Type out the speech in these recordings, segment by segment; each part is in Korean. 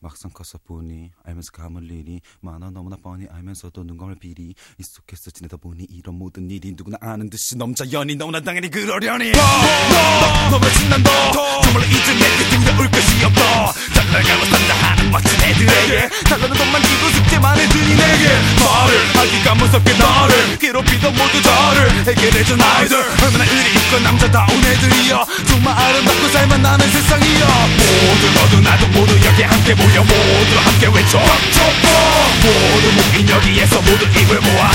막상 커서 보니 알면서 감을 일이 많아 너무나 뻔히 알면서도 눈 감을 비리 익숙해서 지내다 보니 이런 모든 일이 누구나 아는 듯이 넘자연이 너무나 당연히 그러려니 너무 신난다 정말로 이제 내게 두려울 것이 없다 잘 나가고 산다 하는 멋진 애들에게 달라는 돈만 주고 숙제만 해두니 내게 말을 하기가 무섭게 나를 괴롭히던 모두 다를 해결해준 아이들 얼마나 의리 있고 남자다운 애들이야 정말 아름답고 살만나는 세상이야 모두 너도 나도 모두 여기 함께 모여 모두 함께 외쳐 모두 모인 여기에서 모두 입을 모아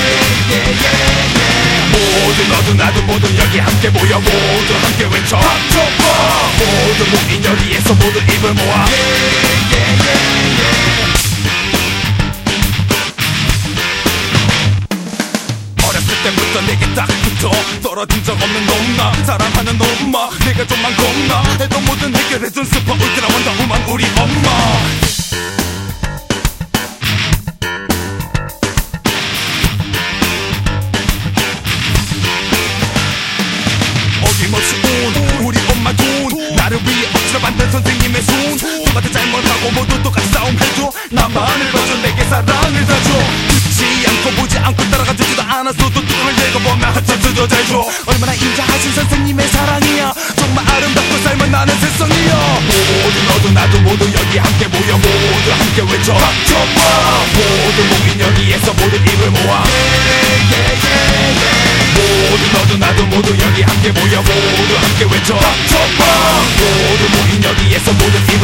모두 너도 나도 모두 여기 함께 모여 모두 함께 외쳐 모두 모인 여기에서 모두 입을 모아 어렸을 때부터 내게 딱 붙어 떨어진 적 없는 놈나 사랑하는 엄마 내가 좀만 겁나 해도 뭐든 해결해준 슈퍼 울트라 원더우먼 우리 엄마 어김없이 온 우리 엄마 돈 나를 위해 억지로 만든 선생님의 손 똑같은 잘못하고 모두 똑같이 싸움해줘 나만을 봐줘 내게 사랑을 다줘 듣지 않고 보지 않고 따라가주지도 않았어도 뚜껑을 열고보면 한참 두드려줘 얼마나 인자하신 선생님의 사랑이야 정말 아름답고 살만나는 세상이야 모두 너도 나도 모두 여기 함께 모여 모두 함께 외쳐 모두 모인 여기에서 모두 입을 모아 모두 너도 나도 모두 여기 함께 모여 모두 함께 외쳐 모두 모인 여기에서 모두